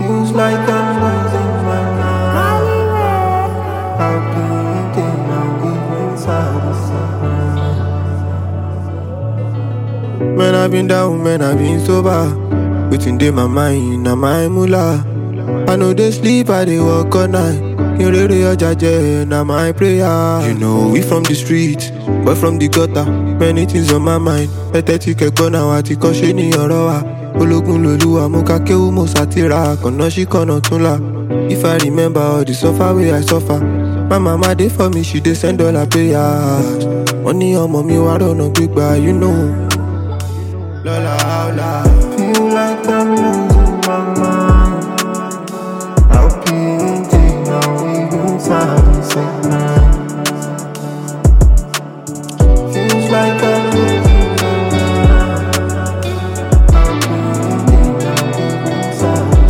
Feels like I'm losing my mind. I've been thinking I'm deep inside the sun. Man, I've been down, man, I've been sober. Waiting day my mind, na my moolah. I know they sleep, I they walk all night. You really your judge, na my prayer. You know we from the street, but from the gutter. Many things on my mind. Ẹ̀tẹ́tí kẹ́kọ̀ọ́ náà àti kọ́ṣe ní ọ̀rọ̀ wa. Ológun lolúwa mo ká kéwú mo sátìrà. Kọ̀nà sí kọ̀nà tún là. If I remember all the suffer wey I suffer. My mama dey for me, she dey send all her prayers. Wọ́n ní ọmọ mi wá rọ̀nà gbígbà, you know. Lọ́la ọ̀la. Feel like I'm losing my mind. I've been thinking I'm inside the sun. Feels like I'm losing my mind. I've been thinking I'm inside the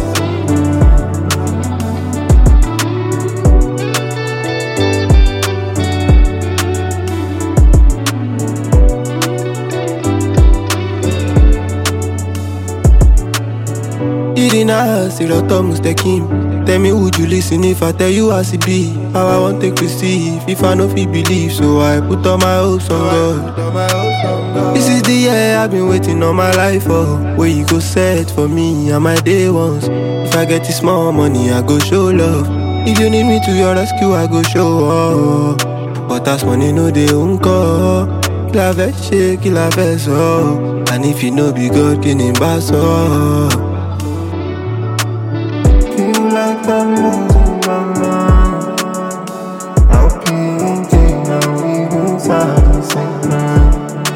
Sirato Mustaqim. Tell me would you listen if I tell you as it be? How I want to receive if I no fit believe. So I put all my hopes on God. This is the year I've been waiting all my life for. Where you go set for me and my day ones. If I get this small money, I go show love. If you need me to your rescue, I go show up. But as money no dey unko. Kill a vex, kill a vex, oh. And if you know be God, can him bass up. Like I'm losing my mind. I've been thinking I'm inside the sun.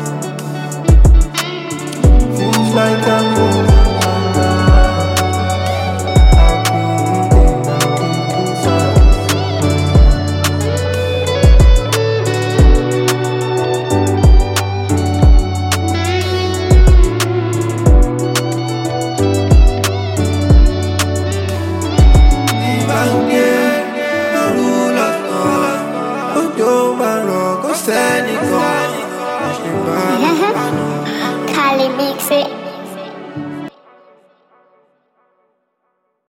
Feels like I'm losing my mind. I've been thinking I'm inside Kali mix it.